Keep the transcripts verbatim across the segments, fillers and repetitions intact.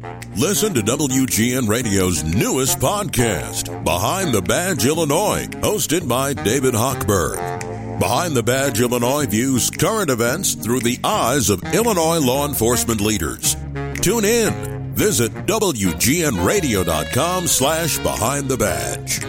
Listen to W G N Radio's newest podcast, Behind the Badge Illinois, hosted by David Hochberg. Behind the Badge Illinois views current events through the eyes of Illinois law enforcement leaders. Tune in. Visit W G N radio dot com slash behind the badge.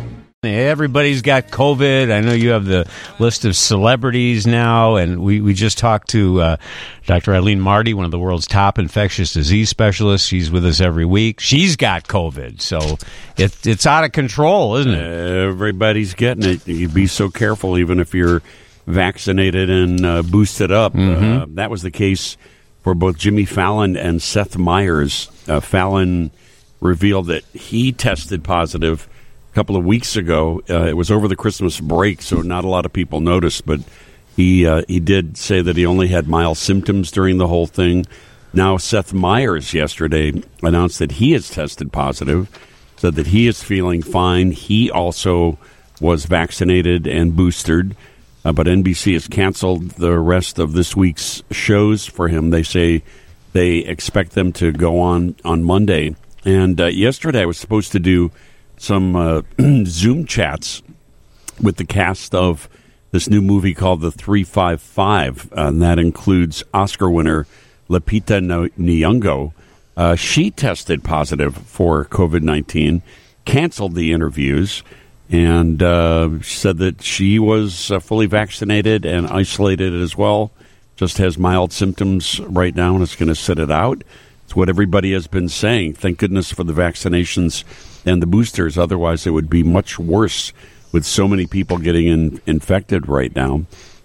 Everybody's got COVID. I know you have the list of celebrities now, and we, we just talked to uh, Doctor Eileen Marty, one of the world's top infectious disease specialists. She's with us every week. She's got COVID, so it, it's out of control, isn't it? Everybody's getting it. You be so careful, even if you're vaccinated and uh, boosted up. Mm-hmm. Uh, that was the case for both Jimmy Fallon and Seth Meyers. Uh, Fallon revealed that he tested positive a couple of weeks ago. Uh, it was over the Christmas break, so not a lot of people noticed, but he uh, he did say that he only had mild symptoms during the whole thing. Now, Seth Meyers yesterday announced that he has tested positive, said that he is feeling fine. He also was vaccinated and boosted, uh, but N B C has canceled the rest of this week's shows for him. They say they expect them to go on on Monday. And uh, yesterday I was supposed to do some uh, Zoom chats with the cast of this new movie called The three five five, uh, and that includes Oscar winner Lupita Nyong'o. Uh, she tested positive for COVID nineteen, canceled the interviews, and uh, said that she was uh, fully vaccinated and isolated as well, just has mild symptoms right now, and it's going to sit it out. It's what everybody has been saying. Thank goodness for the vaccinations and the boosters. Otherwise, it would be much worse with so many people getting in, infected right now.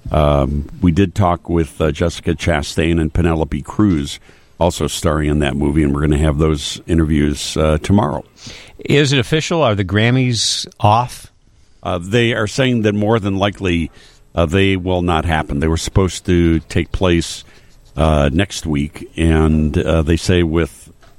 Um, we did talk with uh, Jessica Chastain and Penelope Cruz, also starring in that movie, and we're going to have those interviews uh, tomorrow. Is it official? Are the Grammys off? Uh, they are saying that more than likely uh, they will not happen. They were supposed to take place uh, next week, and uh, they say with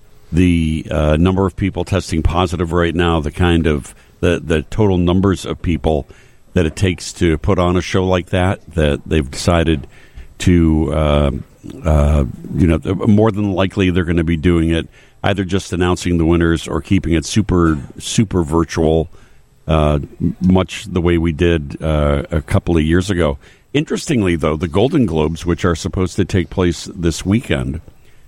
the uh, number of people testing positive right now, the kind of the, the total numbers of people that it takes to put on a show like that, that they've decided to, uh, uh, you know, more than likely they're going to be doing it, either just announcing the winners or keeping it super, super virtual, uh, much the way we did uh, a couple of years ago. Interestingly, though, the Golden Globes, which are supposed to take place this weekend,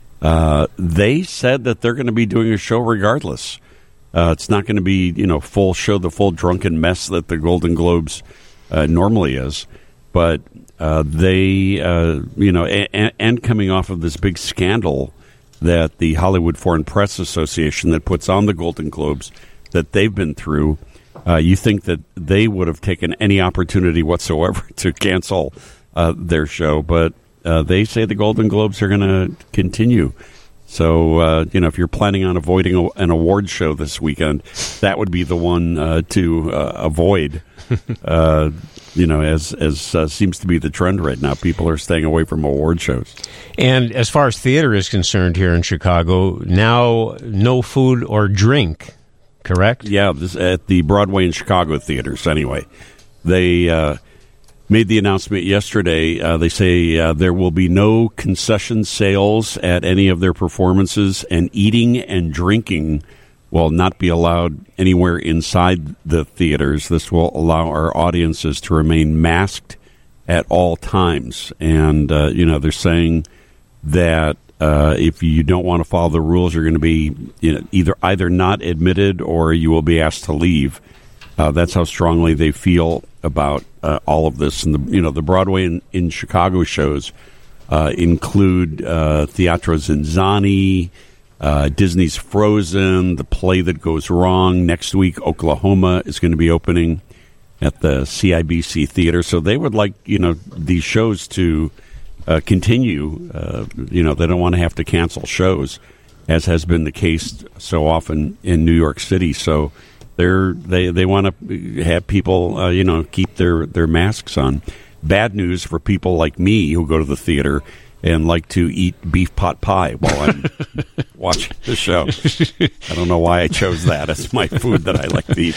Uh, they said that they're going to be doing a show regardless. Uh, it's not going to be, you know, full show, the full drunken mess that the Golden Globes uh, normally is. But uh, they, uh, you know, and, and coming off of this big scandal that the Hollywood Foreign Press Association that puts on the Golden Globes, that they've been through, uh, you think that they would have taken any opportunity whatsoever to cancel uh, their show. But Uh, they say the Golden Globes are going to continue. So, uh, you know, if you're planning on avoiding a, an award show this weekend, that would be the one uh, to uh, avoid, uh, you know, as, as uh, seems to be the trend right now. People are staying away from award shows. And as far as theater is concerned here in Chicago, now no food or drink, correct? Yeah, this, at the Broadway and Chicago theaters, anyway. They Uh, made the announcement yesterday. Uh, they say uh, there will be no concession sales at any of their performances, and eating and drinking will not be allowed anywhere inside the theaters. This will allow our audiences to remain masked at all times. And, uh, you know, they're saying that uh, if you don't want to follow the rules, you're going to be you know, either either not admitted or you will be asked to leave. Uh, that's how strongly they feel about uh, all of this. And, the, you know, the Broadway in, in Chicago shows uh, include uh, Teatro Zinzanni, uh, Disney's Frozen, The Play That Goes Wrong. Next week, Oklahoma is going to be opening at the C I B C Theater. So they would like, you know, these shows to uh, continue. Uh, you know, they don't want to have to cancel shows, as has been the case so often in New York City. So They're, they they want to have people, uh, you know, keep their, their masks on. Bad news for people like me who go to the theater and like to eat beef pot pie while I'm watching the show. I don't know why I chose that as my food that I like to eat.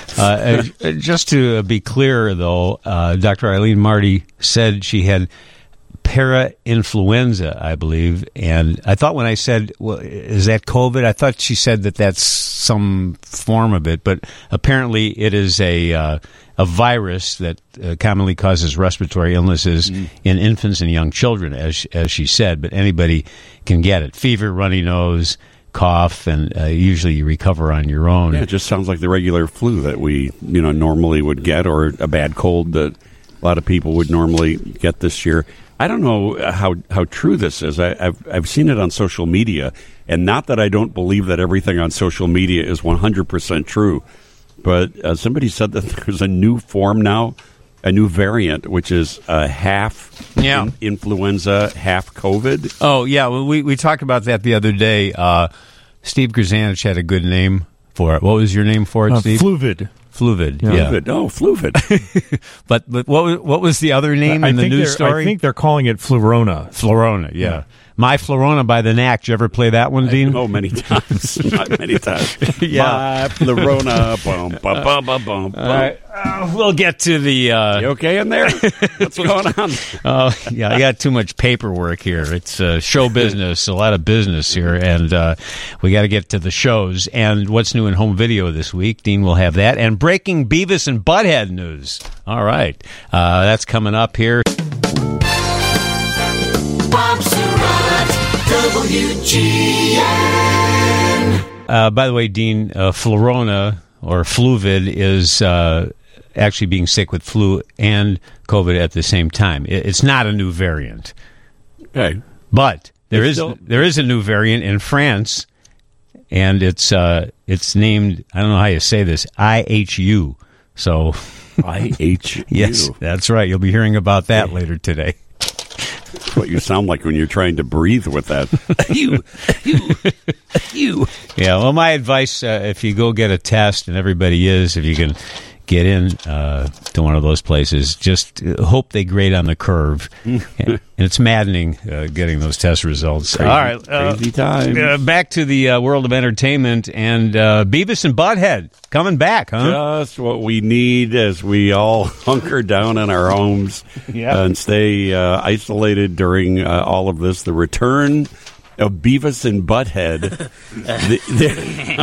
uh, just to be clear, though, uh, Doctor Eileen Marty said she had parainfluenza, I believe. And I thought when I said, well, is that COVID? I thought she said that that's some form of it. But apparently it is a uh, a virus that uh, commonly causes respiratory illnesses mm. in infants and young children, as as she said. But anybody can get it. Fever, runny nose, cough, and uh, usually you recover on your own. Yeah, it just sounds like the regular flu that we, you know, normally would get, or a bad cold that a lot of people would normally get this year. I don't know how, how true this is. I, I've I've seen it on social media, and not that I don't believe that everything on social media is one hundred percent true, but uh, somebody said that there's a new form now, a new variant, which is uh, half yeah. in- influenza, half COVID. Oh, yeah. Well, we, we talked about that the other day. Uh, Steve Grzanich had a good name for it. What was your name for it, uh, Steve? Fluvid. Fluvid, yeah. yeah. Fluvid. Oh, Fluvid. but but what was, what was the other name I in the think news story? I think they're calling it Flurona. Florona, yeah. Yeah. My Florona by the Knack. Did you ever play that one, Dean? Oh, many times. Not many times. Yeah. My Florona. Bum, bum, bum, bum, bum, bum. All right. Uh, we'll get to the... Uh, You okay in there? What's going on? Oh, yeah, I got too much paperwork here. It's uh, show business, a lot of business here, and uh, we got to get to the shows. And what's new in home video this week? Dean will have that. And breaking Beavis and Butthead news. All right. Uh, that's coming up here. Bob Surratt, W G N. Uh, by the way, Dean, uh, Florona, or Fluvid, is... Uh, actually being sick with flu and COVID at the same time. It's not a new variant. Okay. But there It's is still- there is a new variant in France, and it's uh, it's named, I don't know how you say this, I H U. So, I H U. yes, that's right. You'll be hearing about that later today. That's what you sound like when you're trying to breathe with that. you, you, you. Yeah, well, my advice, uh, if you go get a test, and everybody is, if you can get in uh, to one of those places, just uh, hope they grade on the curve. and, and it's maddening uh, getting those test results. Crazy, All right. Uh, crazy time. uh, back to the uh, world of entertainment, and uh, Beavis and Butthead coming back, huh? Just what we need as we all hunker down in our homes Yeah. and stay uh, isolated during uh, all of this. The return of Beavis and Butthead. the, the,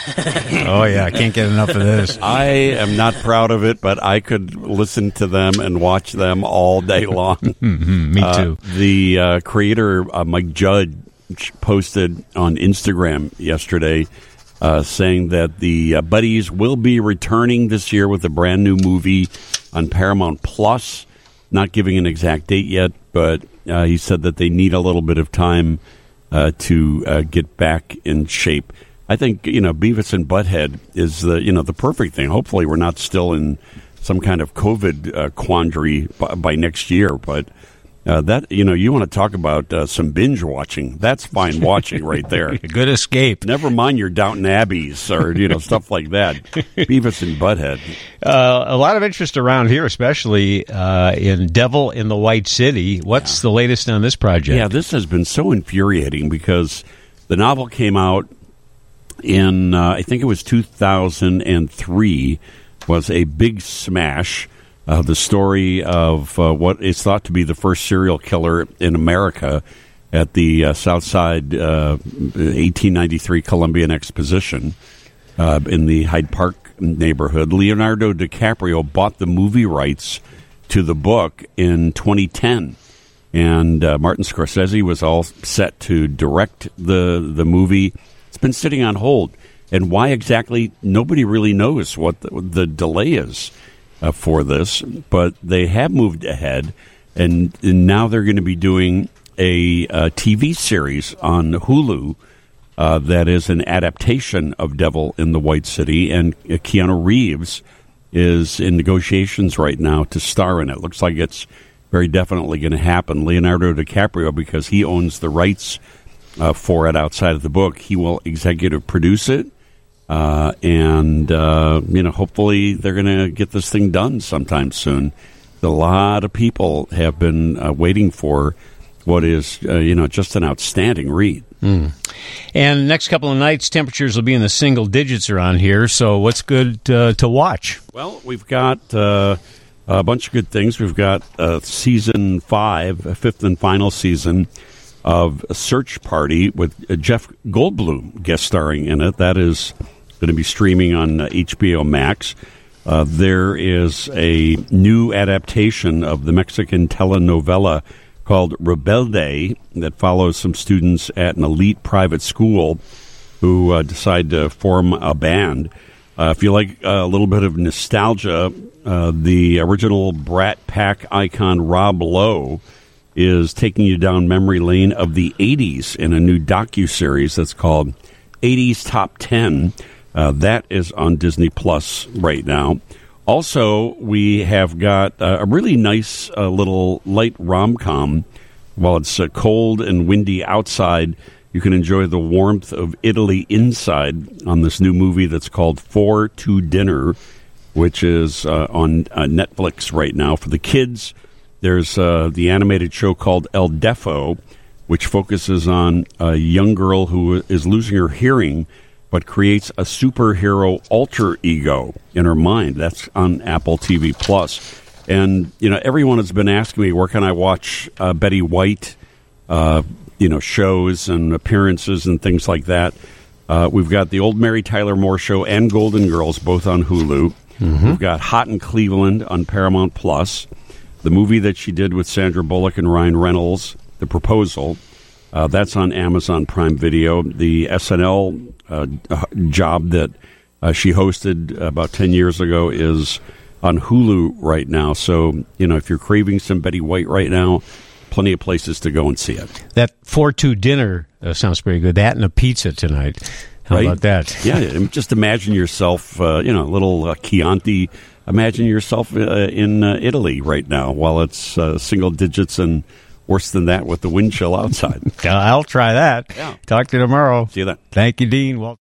oh, Oh, yeah. I can't get enough of this. I am not proud of it, but I could listen to them and watch them all day long. Mm-hmm, me too. Uh, the uh, creator, uh, Mike Judge, posted on Instagram yesterday uh, saying that the uh, Buddies will be returning this year with a brand new movie on Paramount Plus. Not giving an exact date yet, but uh, he said that they need a little bit of time uh, to uh, get back in shape. I think, you know, Beavis and Butthead is the, you know, the perfect thing. Hopefully we're not still in some kind of COVID uh, quandary by, by next year, but uh, that, you know, you want to talk about uh, some binge watching. That's fine watching right there. Good escape. Never mind your Downton Abbeys or, you know, stuff like that. Beavis and Butthead. Uh, a lot of interest around here, especially uh, in Devil in the White City. What's the latest on this project? Yeah, this has been so infuriating because the novel came out in, uh, I think it was two thousand three, was a big smash. Uh, the story of uh, what is thought to be the first serial killer in America at the uh, Southside uh, eighteen ninety-three Columbian Exposition uh, in the Hyde Park neighborhood. Leonardo DiCaprio bought the movie rights to the book in twenty ten. And uh, Martin Scorsese was all set to direct the the movie. It's been sitting on hold. And why exactly, nobody really knows what the, the delay is uh, for this. But they have moved ahead, and, and now they're going to be doing a, a T V series on Hulu uh, that is an adaptation of Devil in the White City. And uh, Keanu Reeves is in negotiations right now to star in it. Looks like it's very definitely going to happen. Leonardo DiCaprio, because he owns the rights uh, for it outside of the book, he will executive produce it. Uh, and, uh, you know, hopefully they're going to get this thing done sometime soon. A lot of people have been uh, waiting for what is, uh, you know, just an outstanding read. Mm. And next couple of nights, temperatures will be in the single digits around here. So what's good uh, to watch? Well, we've got uh, a bunch of good things. We've got uh, season five, a fifth and final season of Search Party with uh, Jeff Goldblum guest starring in it. That is going to be streaming on uh, H B O Max. Uh, there is a new adaptation of the Mexican telenovela called Rebelde that follows some students at an elite private school who uh, decide to form a band. Uh, if you like uh, a little bit of nostalgia, uh, the original Brat Pack icon Rob Lowe is taking you down memory lane of the eighties in a new docuseries that's called eighties Top ten. Uh, that is on Disney Plus right now. Also, we have got uh, a really nice uh, little light rom-com. While it's uh, cold and windy outside, you can enjoy the warmth of Italy inside on this new movie that's called Four to Dinner, which is uh, on uh, Netflix right now. For the kids, there's uh, the animated show called El Defo, which focuses on a young girl who is losing her hearing but creates a superhero alter ego in her mind. That's on Apple T V Plus. And, you know, everyone has been asking me, where can I watch uh, Betty White, uh, you know, shows and appearances and things like that. Uh, we've got the old Mary Tyler Moore Show and Golden Girls, both on Hulu. Mm-hmm. We've got Hot in Cleveland on Paramount Plus. The movie that she did with Sandra Bullock and Ryan Reynolds, The Proposal, uh, that's on Amazon Prime Video. The S N L uh, job that uh, she hosted about ten years ago is on Hulu right now. So, you know, if you're craving some Betty White right now, plenty of places to go and see it. That four two dinner uh, sounds pretty good. That and a pizza tonight. How right? about that? Yeah, just imagine yourself, uh, you know, a little uh, Chianti. Imagine yourself uh, in uh, Italy right now while it's uh, single digits and worse than that with the wind chill outside. I'll try that. Yeah. Talk to you tomorrow. See you then. Thank you, Dean. Well.